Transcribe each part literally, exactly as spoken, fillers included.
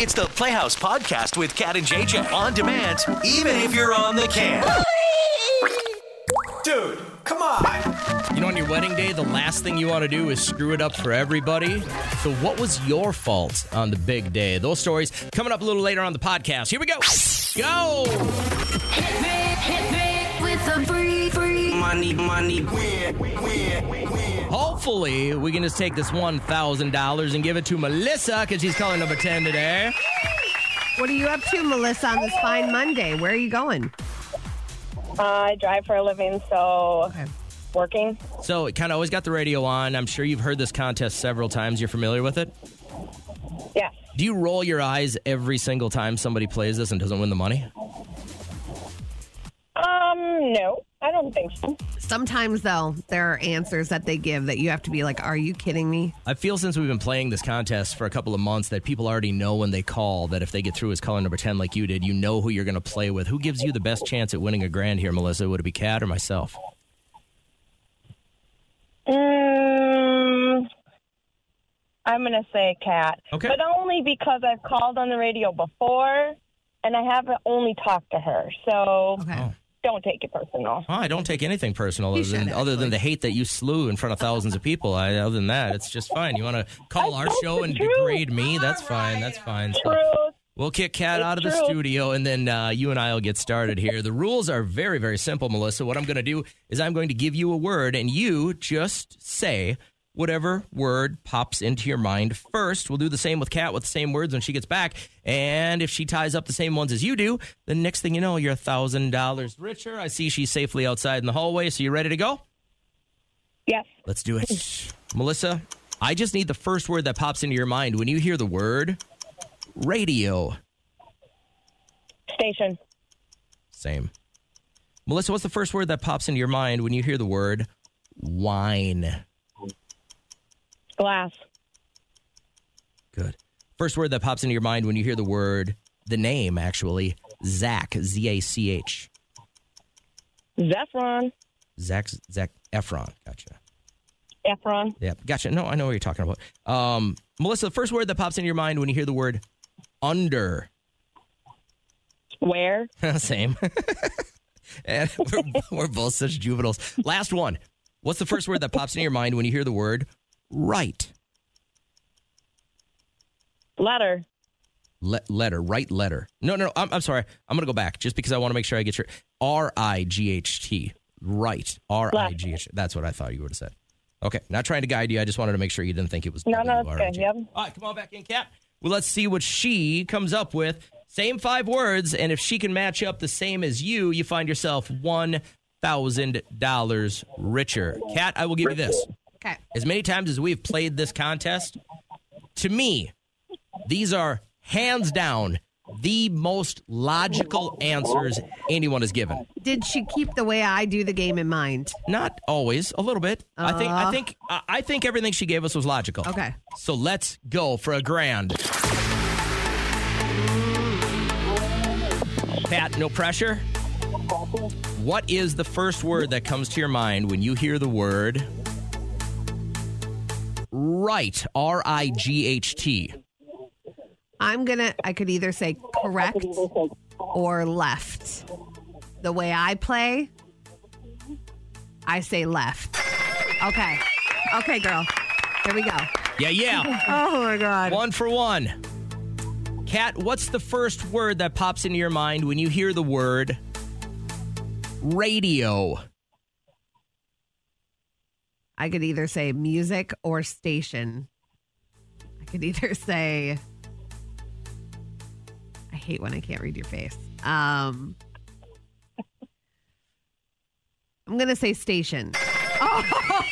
It's the Playhouse Podcast with Kat and J J. On demand, even if you're on the can. Dude, come on. You know, on your wedding day, the last thing you want to do is screw it up for everybody. So what was your fault on the big day? Those stories coming up a little later on the podcast. Here we go. Go. Hit me, hit me with the free, free Money, money, win, win, win. Hopefully, we can just take this one thousand dollars and give it to Melissa because she's calling number ten today. What are you up to, Melissa, on this fine Monday? Where are you going? Uh, I drive for a living, so Okay. working. So it kind of always got the radio on. I'm sure you've heard this contest several times. You're familiar with it? Yeah. Do you roll your eyes every single time somebody plays this and doesn't win the money? Um, no, I don't think so. Sometimes, though, there are answers that they give that you have to be like, are you kidding me? I feel since we've been playing this contest for a couple of months that people already know when they call that if they get through as caller number ten like you did, you know who you're going to play with. Who gives you the best chance at winning a grand here, Melissa? Would it be Kat or myself? Mm, I'm going to say Kat. Okay. But only because I've called on the radio before, and I haven't only talked to her. So Okay. Oh. don't take it personal. Oh, I don't take anything personal You other than, should, other than actually. the hate that you slew in front of thousands of people. I, other than that, it's just fine. You want to call I our spoke show the and truth. degrade me? That's fine. That's fine. So Truth. we'll kick Kat It's out of the true. studio, and then uh, you and I will get started here. The rules are very, very simple, Melissa. What I'm going to do is I'm going to give you a word, and you just say whatever word pops into your mind first. We'll do the same with Kat with the same words when she gets back. And if she ties up the same ones as you do, the next thing you know, you're one thousand dollars richer. I see she's safely outside in the hallway. So you ready to go? Yes. Let's do it. Melissa, I just need the first word that pops into your mind when you hear the word radio. Station. Same. Melissa, what's the first word that pops into your mind when you hear the word wine? Glass. Good. First word that pops into your mind when you hear the word, the name, actually, Zach, Z A C H. Zephron. Zach, Zach Efron. Gotcha. Efron. Yeah, gotcha. No, I know what you're talking about. Um, Melissa, the first word that pops into your mind when you hear the word under. Where? Same. And we're, we're both such juveniles. Last one. What's the first word that pops into your mind when you hear the word right? Letter. Le- letter, right letter. No, no, no I'm, I'm sorry. I'm going to go back just because I want to make sure I get your R I G H T. Right. R I G H T. That's what I thought you would have said. Okay. Not trying to guide you. I just wanted to make sure you didn't think it was No, no, it's W R I G. good. Yep. All right, come on back in, Kat. Well, let's see what she comes up with. Same five words, and if she can match up the same as you, you find yourself one thousand dollars richer. Kat, I will give you this. Okay. As many times as we've played this contest, to me, these are hands down the most logical answers anyone has given. Did she keep the way I do the game in mind? Not always, a little bit. I think I Uh. think I I think everything she gave us was logical. Okay. So let's go for a grand. Kat, no pressure. What is the first word that comes to your mind when you hear the word right? R I G H T. I'm going to, I could either say correct or left. The way I play, I say left. Okay. Okay, girl. Here we go. Yeah, yeah. Oh, my God. One for one. Kat, what's the first word that pops into your mind when you hear the word radio? I could either say music or station. I could either say, I hate when I can't read your face. Um, I'm going to say station. Oh,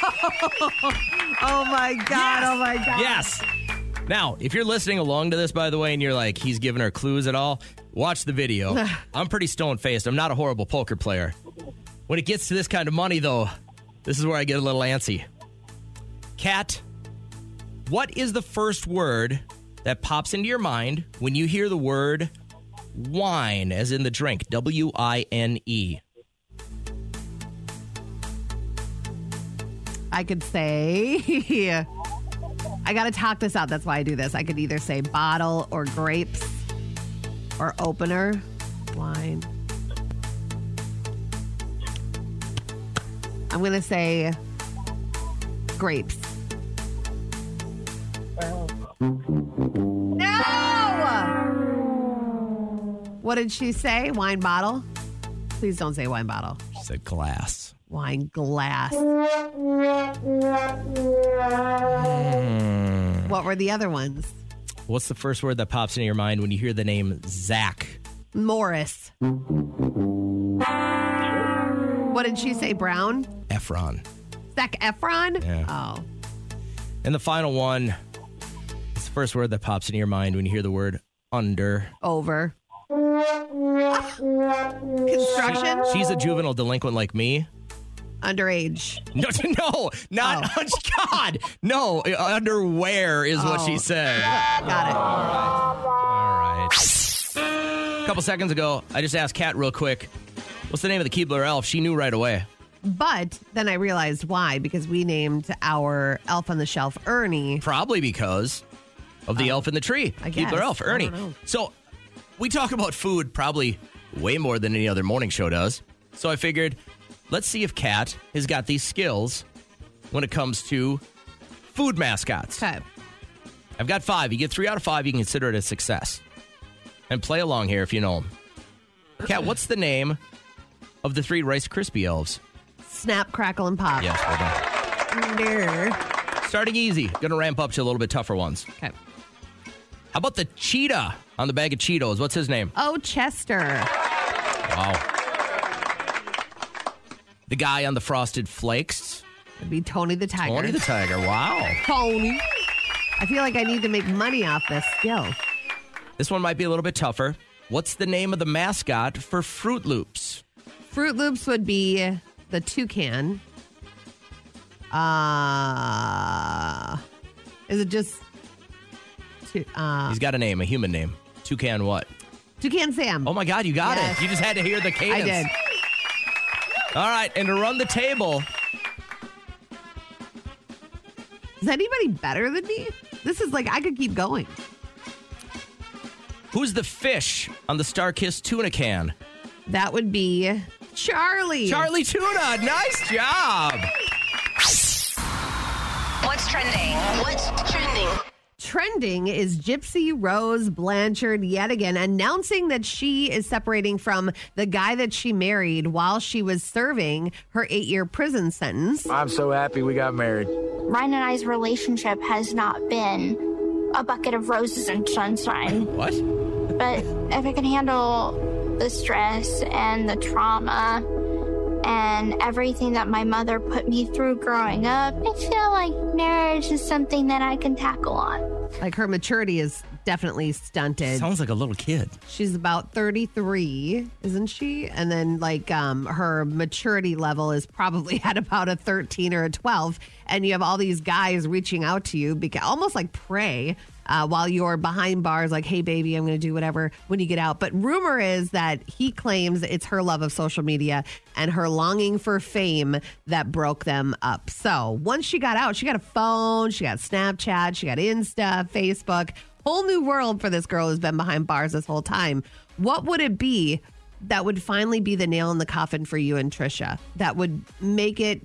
oh my God. Yes! Oh my God. Yes. Now, if you're listening along to this, by the way, and you're like, he's giving her clues at all, watch the video. I'm pretty stone-faced. I'm not a horrible poker player. When it gets to this kind of money, though, this is where I get a little antsy. Kat, what is the first word that pops into your mind when you hear the word wine, as in the drink, W I N E? I could say I got to talk this out. That's why I do this. I could either say bottle or grapes or opener, wine. I'm going to say grapes. No! What did she say? Wine bottle? Please don't say wine bottle. She said glass. Wine glass. Mm. What were the other ones? What's the first word that pops into your mind when you hear the name Zach? Morris. What did she say? Brown? Efron. Zac Efron? Yeah. Oh. And the final one is the first word that pops into your mind when you hear the word under. Over. Construction? She's a juvenile delinquent like me. Underage. No, no, not, oh. God. No, underwear is what Oh. she said. Got it. All right. A couple seconds ago, I just asked Kat real quick, what's the name of the Keebler elf? She knew right away. But then I realized why, because we named our elf on the shelf Ernie. Probably because of the Uh, elf in the tree. I guess. Keebler elf, I Ernie. don't know. So we talk about food probably way more than any other morning show does. So I figured, let's see if Kat has got these skills when it comes to food mascots. Okay. I've got five. You get three out of five, you can consider it a success. And play along here if you know them. Kat, what's the name of the three Rice Krispie elves? Snap, crackle, and pop. Yes, well done. There. Starting easy. Going to ramp up to a little bit tougher ones. Okay. How about the cheetah on the bag of Cheetos? What's his name? Oh, Chester. Wow. The guy on the Frosted Flakes? It'd be Tony the Tiger. Tony the Tiger. Wow. Tony. I feel like I need to make money off this skill. This one might be a little bit tougher. What's the name of the mascot for Fruit Loops? Fruit Loops would be the toucan. Uh, is it just... Tu- uh, He's got a name, a human name. Toucan what? Toucan Sam. Oh, my God, you got Yes. it. You just had to hear the cadence. I did. All right, and to run the table, Is anybody better than me? This is like, I could keep going. who's the fish on the Starkist tuna can? That would be Charlie. Charlie Tuna. Nice job. What's trending? What's trending? Trending is Gypsy Rose Blanchard yet again announcing that she is separating from the guy that she married while she was serving her eight-year prison sentence. I'm so happy we got married. Ryan and I's relationship has not been a bucket of roses and sunshine. What? But if I can handle the stress and the trauma and everything that my mother put me through growing up, I feel like marriage is something that I can tackle on. Like, her maturity is definitely stunted. Sounds like a little kid. She's about thirty-three, isn't she? And then, like, um, her maturity level is probably at about a thirteen or a twelve. And you have all these guys reaching out to you, because, almost like prey, uh, while you're behind bars, like, hey, baby, I'm going to do whatever when you get out. But rumor is that he claims it's her love of social media and her longing for fame that broke them up. So once she got out, she got a phone, she got Snapchat, she got Insta, Facebook. Whole new world for this girl who's been behind bars this whole time. What would it be that would finally be the nail in the coffin for you and Trisha? That would make it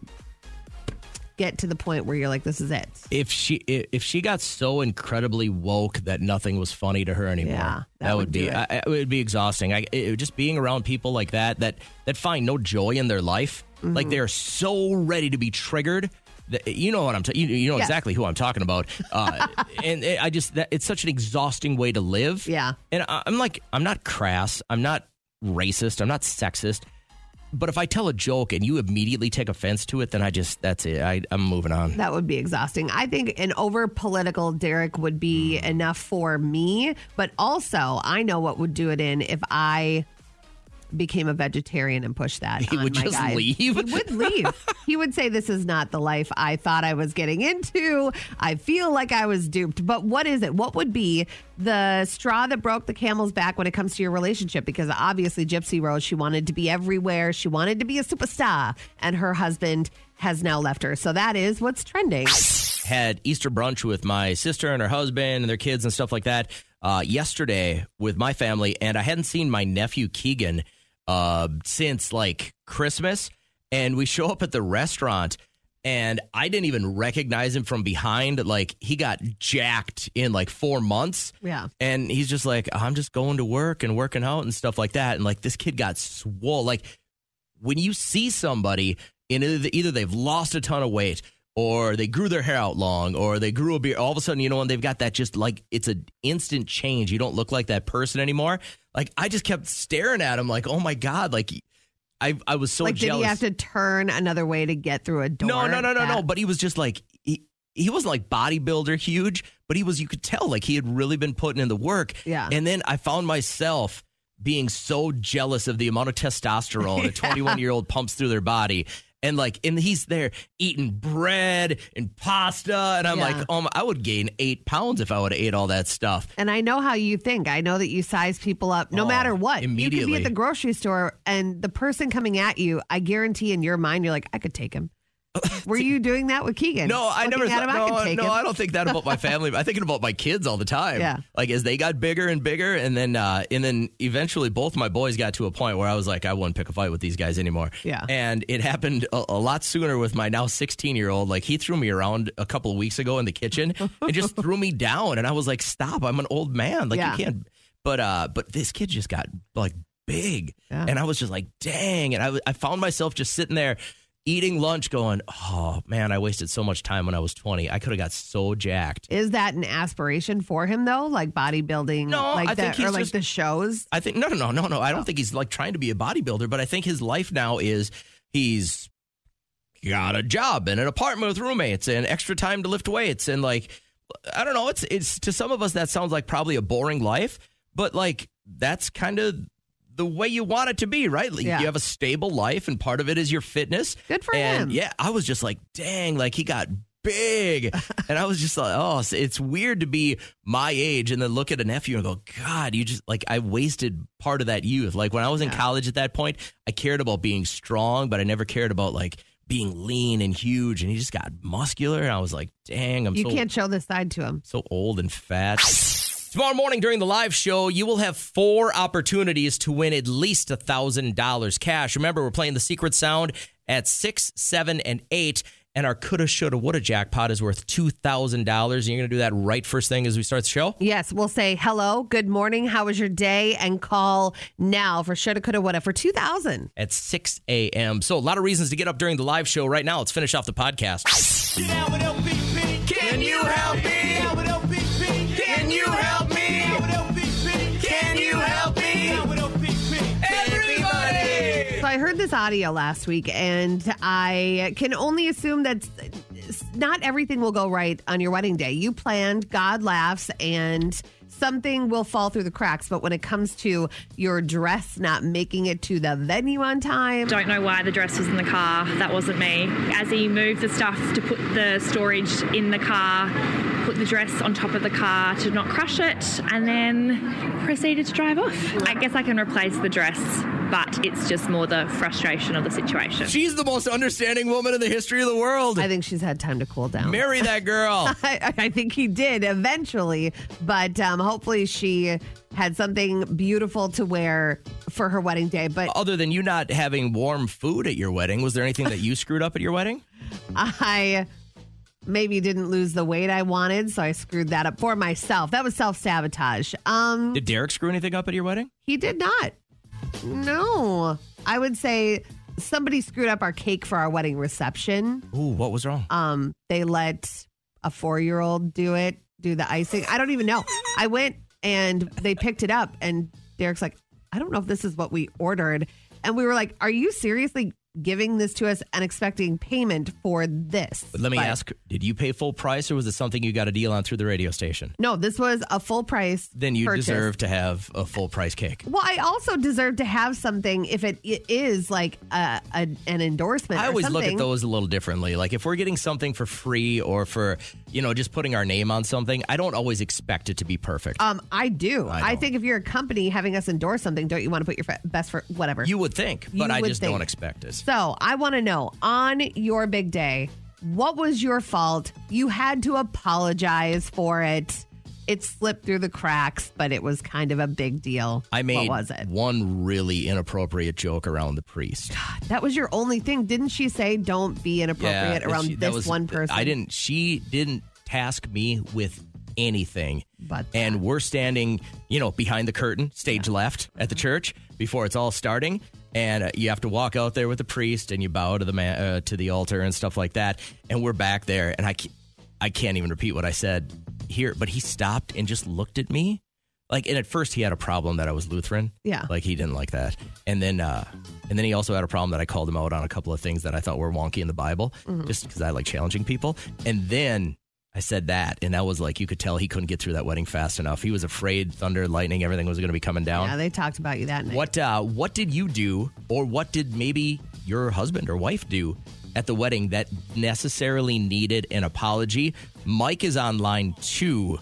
get to the point where you're like, this is it. If she if she got so incredibly woke that nothing was funny to her anymore, Yeah, that that, would would be do it. I, it would be exhausting. I, it, just being around people like that that that find no joy in their life, Mm-hmm. like they're so ready to be triggered. That, you know what I'm. Ta- you, you know Yes. exactly who I'm talking about. Uh, and it, I just that it's such an exhausting way to live. Yeah. And I, I'm like, I'm not crass. I'm not racist. I'm not sexist. But if I tell a joke and you immediately take offense to it, then I just, that's it. I, I'm moving on. That would be exhausting. I think an over political Derek would be enough for me, but also I know what would do it in if I became a vegetarian and pushed that. He on would my just guys. leave? He would leave. He would say, this is not the life I thought I was getting into. I feel like I was duped. But what is it? What would be the straw that broke the camel's back when it comes to your relationship? Because obviously Gypsy Rose, she wanted to be everywhere. She wanted to be a superstar. And her husband has now left her. So that is what's trending. Had Easter brunch with my sister and her husband and their kids and stuff like that uh, yesterday with my family, and I hadn't seen my nephew Keegan uh, since like Christmas, and we show up at the restaurant, and I didn't even recognize him from behind. Like, he got jacked in like four months. Yeah. And he's just like, I'm just going to work and working out and stuff like that. And like, this kid got swole. Like, when you see somebody in either, either they've lost a ton of weight, or they grew their hair out long, or they grew a beard, all of a sudden, you know, and they've got that just like, it's an instant change. You don't look like that person anymore. Like, I just kept staring at him like, oh my God, like, I I was so like, jealous. Did he have to turn another way to get through a door? No, no, no, no, that- no. But he was just like, he, he wasn't like bodybuilder huge, but he was, you could tell like he had really been putting in the work. Yeah. And then I found myself being so jealous of the amount of testosterone a twenty-one year old pumps through their body. And like, and he's there eating bread and pasta. And I'm Yeah. like, oh, my, I would gain eight pounds if I would have ate all that stuff. And I know how you think. I know that you size people up no Oh, matter what. You could be immediately. at the grocery store and the person coming at you, I guarantee in your mind, you're like, I could take him. Were you doing that with Keegan? No, I Looking never at thought. him, I No, could take no, him. I don't think that about my family. I'm thinking about my kids all the time. Yeah. Like as they got bigger and bigger, and then uh, and then eventually both my boys got to a point where I was like, I wouldn't pick a fight with these guys anymore. Yeah. And it happened a, a lot sooner with my now sixteen year old. Like he threw me around a couple of weeks ago in the kitchen and just threw me down, and I was like, stop! I'm an old man. Like Yeah. you can't. But uh, but this kid just got like big, Yeah. and I was just like, dang! And I I found myself just sitting there. Eating lunch going, oh, man, I wasted so much time when I was twenty. I could have got so jacked. Is that an aspiration for him, though? Like bodybuilding? No, like I that, think he's or like just- the shows? I think, no, no, no, no, no. I don't think he's like trying to be a bodybuilder, but I think his life now is he's got a job and an apartment with roommates and extra time to lift weights. And like, I don't know, it's, it's to some of us, that sounds like probably a boring life, but like, that's kind of the way you want it to be, right? Like, Yeah. you have a stable life, and part of it is your fitness. Good for and him. Yeah, I was just like, dang, like he got big. And I was just like, oh, it's- it's weird to be my age and then look at a nephew and go, God, you just like, I wasted part of that youth. Like when I was in Yeah. college at that point, I cared about being strong, but I never cared about like being lean and huge. And he just got muscular. And I was like, dang, I'm You so, can't show this side to him. so old and fat. Tomorrow morning during the live show, you will have four opportunities to win at least one thousand dollars cash. Remember, we're playing the secret sound at six, seven, and eight. And our coulda, shoulda, woulda jackpot is worth two thousand dollars. And you're going to do that right first thing as we start the show? Yes, we'll say hello, good morning, how was your day, and call now for shoulda, coulda, woulda for two thousand. At six a.m. So a lot of reasons to get up during the live show right now. Let's finish off the podcast. Can you help me? Can you help me? Can you help me? Everybody! So I heard this audio last week, and I can only assume that not everything will go right on your wedding day. You planned, God laughs, and something will fall through the cracks. But when it comes to your dress not making it to the venue on time, Don't know why the dress was in the car. That wasn't me. As he moved the stuff to put the storage in the car, put the dress on top of the car to not crush it, and then proceeded to drive off. I guess I can replace the dress, but it's just more the frustration of the situation. She's the most understanding woman in the history of the world. I think she's had time to cool down. Marry that girl. I, I think he did eventually, but um, hopefully she had something beautiful to wear for her wedding day. But Other than you not having warm food at your wedding, was there anything that you screwed up at your wedding? I maybe didn't lose the weight I wanted, so I screwed that up for myself. That was self-sabotage. Um, Did Derek screw anything up at your wedding? he did not. No. I would say somebody screwed up our cake for our wedding reception. Ooh, what was wrong? Um, they let a four-year-old do it, do the icing. I don't even know. I went and they picked it up, and Derek's like, I don't know if this is what we ordered. And we were like, are you seriously giving this to us and expecting payment for this? But let me But- ask, did you pay full price, or was it something you got a deal on through the radio station? No, this was a full price. Then you purchase. deserve to have a full price cake. Well, I also deserve to have something if it, it is like a, a, an endorsement. I or always look at something. those a little differently. Like if we're getting something for free, or for, you know, just putting our name on something, I don't always expect it to be perfect. Um, I do. I I, think if you're a company having us endorse something, don't you want to put your fa- best for whatever? You would think, but You I would just think. don't expect it. So I want to know, on your big day, what was your fault? You had to apologize for it. It slipped through the cracks, but it was kind of a big deal. I made what was it? one really inappropriate joke around the priest. That was your only thing. Didn't she say don't be inappropriate Yeah, around she- that this was- one person? I didn't. She didn't task me with anything. But and we're standing, you know, behind the curtain, stage left at the church before it's all starting, and uh, you have to walk out there with the priest and you bow to the ma- uh, to the altar and stuff like that. And we're back there, and I ca- I can't even repeat what I said here, but he stopped and just looked at me. Like, and at first he had a problem that I was Lutheran. Yeah. Like, he didn't like that. And then uh, and then he also had a problem that I called him out on a couple of things that I thought were wonky in the Bible, Mhm. just because I like challenging people. And then I said that, and that was like, you could tell he couldn't get through that wedding fast enough. He was afraid thunder, lightning, everything was going to be coming down. Yeah, they talked about you that night. What uh, what did you do, or what did maybe your husband or wife do at the wedding that necessarily needed an apology? Mike is on line two.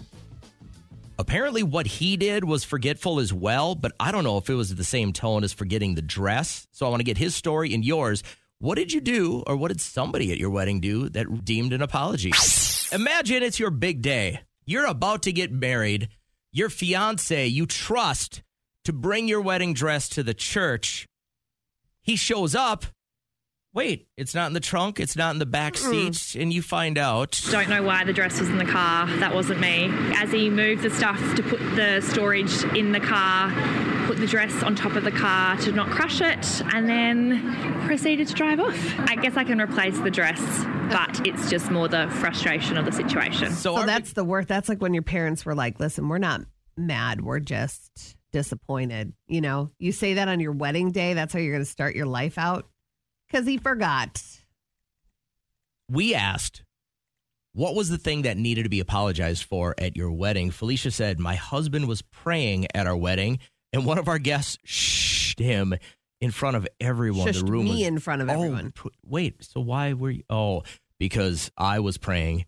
Apparently what he did was forgetful as well, but I don't know if it was the same tone as forgetting the dress. So I want to get his story and yours. What did you do, or what did somebody at your wedding do that deemed an apology? Imagine it's your big day. You're about to get married. Your fiance you trust to bring your wedding dress to the church. He shows up. Wait, it's not in the trunk. It's not in the back seat. And you find out. Don't know why the dress was in the car. That wasn't me. As he moved the stuff to put the storage in the car, put the dress on top of the car to not crush it, and then proceeded to drive off. I guess I can replace the dress, but it's just more the frustration of the situation. So that's the worst. That's like when your parents were like, listen, we're not mad. We're just disappointed. You know, you say that on your wedding day. That's how you're going to start your life out. Because he forgot. We asked, what was the thing that needed to be apologized for at your wedding? Felicia said, my husband was praying at our wedding, and one of our guests shushed him in front of everyone. Shushed the room me was, in front of oh, everyone. p- wait, so why were you? Oh, because I was praying.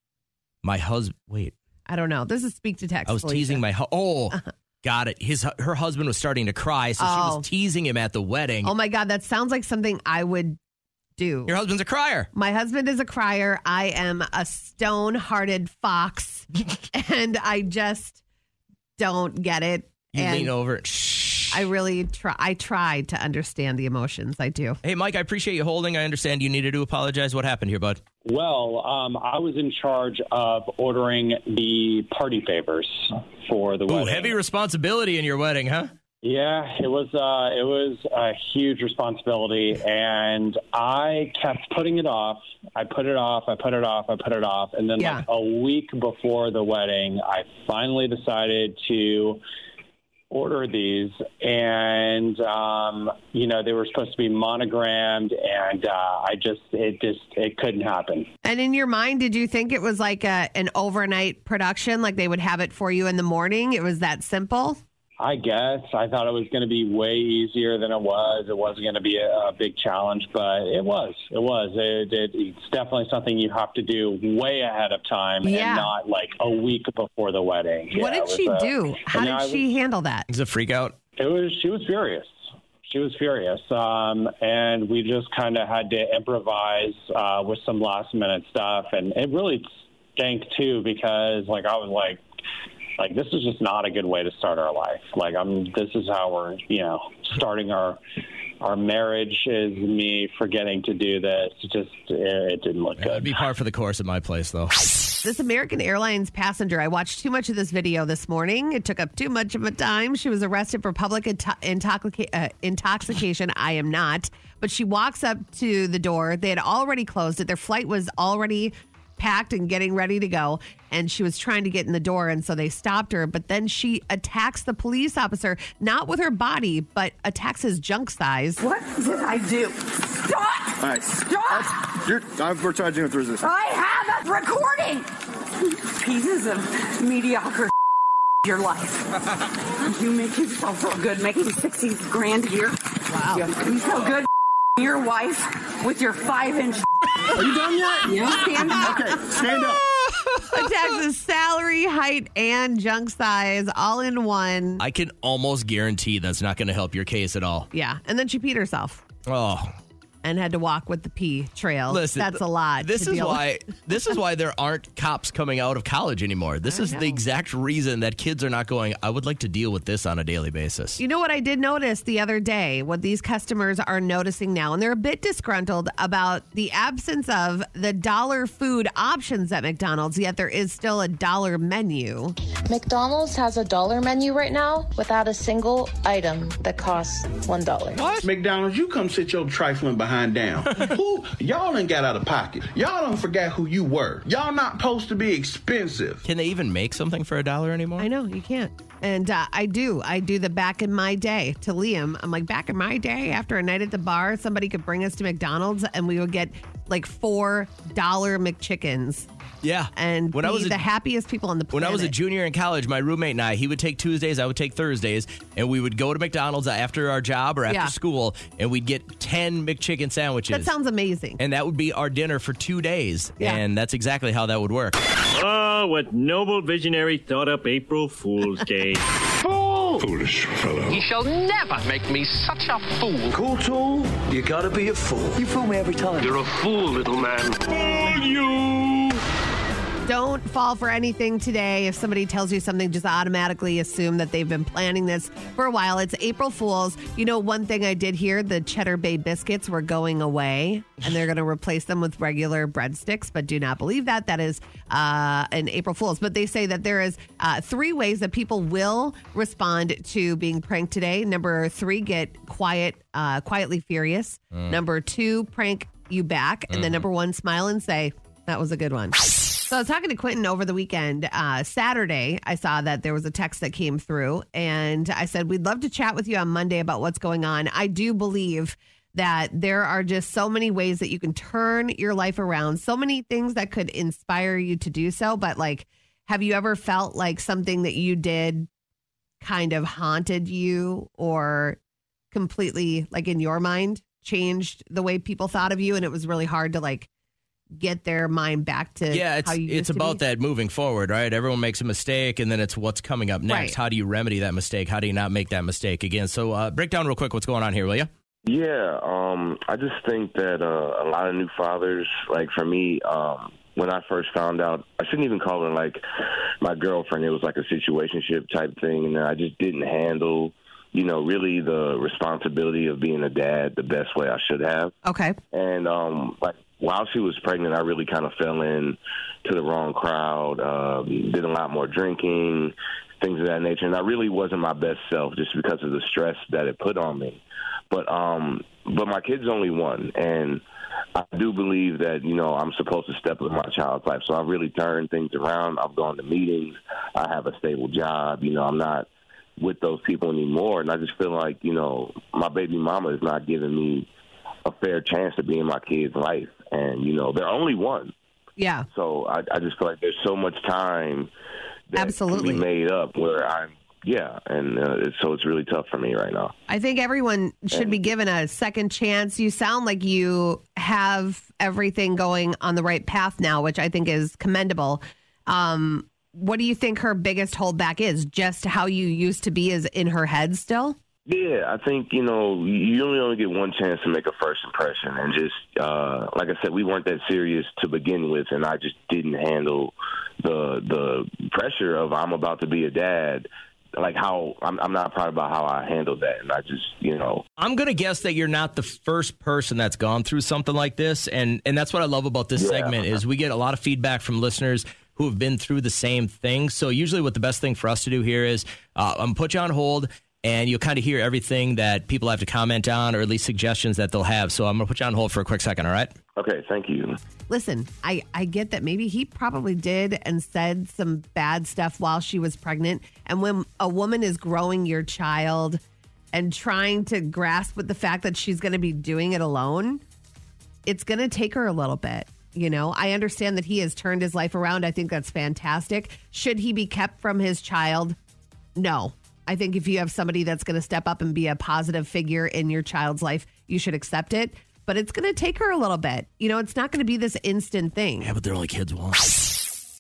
My husband, wait. I don't know. This is speak to text. I was Felicia. teasing my, hu- oh, got it. His Her husband was starting to cry, so she Oh. was teasing him at the wedding. Oh my God, that sounds like something I would do. Your husband's a crier. My husband is a crier. I am a stone-hearted fox, and I just don't get it. You and lean over. Shh. I really try. I tried to understand the emotions. I do. Hey, Mike, I appreciate you holding. I understand you needed to apologize. What happened here, bud? Well, um, I was in charge of ordering the party favors for the Ooh, wedding. heavy responsibility in your wedding, huh? Yeah, it was uh, it was a huge responsibility, and I kept putting it off. I put it off. I put it off. I put it off, and then Yeah. like a week before the wedding, I finally decided to order these, and um, you know they were supposed to be monogrammed, and uh, I just it just it couldn't happen. And in your mind, did you think it was like a an overnight production, like they would have it for you in the morning? It was that simple? I guess I thought it was going to be way easier than it was. It wasn't going to be a, a big challenge, but it was. It was. It, it, it's definitely something you have to do way ahead of time Yeah. and not like a week before the wedding. What Yeah, did it was, she uh, do? How and did I was- she handle that? Is it a freak out? It was. She was furious. She was furious, um, and we just kind of had to improvise uh, with some last minute stuff, and it really stank too because like I was like. Like, this is just not a good way to start our life. Like, I'm. This is how we're, you know, starting our our marriage is me forgetting to do this. It just, it, it didn't look It'd good. be par for the course at my place, though. This American Airlines passenger, I watched too much of this video this morning. It took up too much of my time. She was arrested for public into- intoxica- uh, intoxication. I am not. But she walks up to the door. They had already closed it. Their flight was already packed and getting ready to go, and she was trying to get in the door, and so they stopped her. But then she attacks the police officer, not with her body, but attacks his junk size. What did I do? Stop! All right. Stop! You're, I'm, we're charging with resistance. I have a recording! Pieces of mediocre your life. You make yourself feel good, making sixty grand a year. Wow. You feel good your wife with your five inch. Are you done yet? Yeah. Stand up. Okay, stand up. taxes salary, height, and junk size all in one. I can almost guarantee that's not going to help your case at all. Yeah. And then she peed herself. Oh. And had to walk with the pee trail. Listen, that's a lot. This to is deal why with. this is why there aren't cops coming out of college anymore. This I is know. the exact reason that kids are not going, I would like to deal with this on a daily basis. You know what I did notice the other day? What these customers are noticing now, and they're a bit disgruntled about the absence of the dollar food options at McDonald's, yet there is still a dollar menu. McDonald's has a dollar menu right now without a single item that costs one dollar. What? McDonald's, you come sit your trifling behind down. Who? Y'all done got out of pocket. Y'all done forgot who you were. Y'all not supposed to be expensive. Can they even make something for a dollar anymore? I know, you can't. And uh, I do. I do the back in my day to Liam. I'm like, back in my day, after a night at the bar, somebody could bring us to McDonald's and we would get like four dollar McChickens. Yeah. And when be I was a, the happiest people on the planet. When I was a junior in college, my roommate and I, he would take Tuesdays, I would take Thursdays, and we would go to McDonald's after our job or after Yeah. school, and we'd get ten McChicken sandwiches. That sounds amazing. And that would be our dinner for two days. Yeah. And that's exactly how that would work. Oh, what noble visionary thought up April Fool's Day. Fool! Foolish fellow. He shall never make me such a fool. Cool tool, you gotta be a fool. You fool me every time. You're a fool, little man. Fool you! Don't fall for anything today. If somebody tells you something, just automatically assume that they've been planning this for a while. It's April Fool's. You know, one thing I did hear, the Cheddar Bay biscuits were going away, and they're going to replace them with regular breadsticks, but do not believe that. That is uh, an April Fool's. But they say that there is uh, three ways that people will respond to being pranked today. Number three, get quiet, uh, quietly furious. Mm. Number two, prank you back. And Mm-hmm. then number one, smile and say, that was a good one. So I was talking to Quentin over the weekend. Uh, Saturday, I saw that there was a text that came through, and I said, we'd love to chat with you on Monday about what's going on. I do believe that there are just so many ways that you can turn your life around, so many things that could inspire you to do so. But like, have you ever felt like something that you did kind of haunted you or completely, like in your mind, changed the way people thought of you, and it was really hard to like get their mind back to Yeah, it's how you it's used to about be? that moving forward, right? Everyone makes a mistake, and then it's what's coming up next. Right. How do you remedy that mistake? How do you not make that mistake again? So uh, break down real quick what's going on here, will you? Yeah, um, I just think that uh, a lot of new fathers, like for me, um, when I first found out, I shouldn't even call her like my girlfriend. It was like a situationship type thing, and I just didn't handle, you know, really the responsibility of being a dad the best way I should have. Okay. And um, like while she was pregnant, I really kind of fell in to the wrong crowd, uh, did a lot more drinking, things of that nature, and I really wasn't my best self just because of the stress that it put on me. But um, but my kid's only one, and I do believe that, you know, I'm supposed to step in my child's life. So I've really turned things around. I've gone to meetings. I have a stable job. You know, I'm not with those people anymore. And I just feel like, you know, my baby mama is not giving me a fair chance to be in my kid's life. And, you know, they're only one. Yeah. So I, I just feel like there's so much time that Absolutely. can be made up where I'm, yeah, and uh, it's, so it's really tough for me right now. I think everyone should be given a second chance. You sound like you have everything going on the right path now, which I think is commendable. Um, what do you think her biggest holdback is? Just how you used to be is in her head still? Yeah, I think, you know, you only only get one chance to make a first impression. And just, uh, like I said, we weren't that serious to begin with, and I just didn't handle the the pressure of I'm about to be a dad. Like how I'm, I'm not proud about how I handled that. And I just, you know, I'm going to guess that you're not the first person that's gone through something like this. And, and that's what I love about this Yeah. segment is we get a lot of feedback from listeners who have been through the same thing. So usually what the best thing for us to do here is uh, I'm going to put you on hold, and you'll kind of hear everything that people have to comment on, or at least suggestions that they'll have. So I'm going to put you on hold for a quick second, all right? Okay, thank you. Listen, I, I get that maybe he probably did and said some bad stuff while she was pregnant. And when a woman is growing your child and trying to grasp with the fact that she's going to be doing it alone, it's going to take her a little bit. You know, I understand that he has turned his life around. I think that's fantastic. Should he be kept from his child? No. I think if you have somebody that's going to step up and be a positive figure in your child's life, you should accept it. But it's going to take her a little bit. You know, it's not going to be this instant thing. Yeah, but they're only kids once.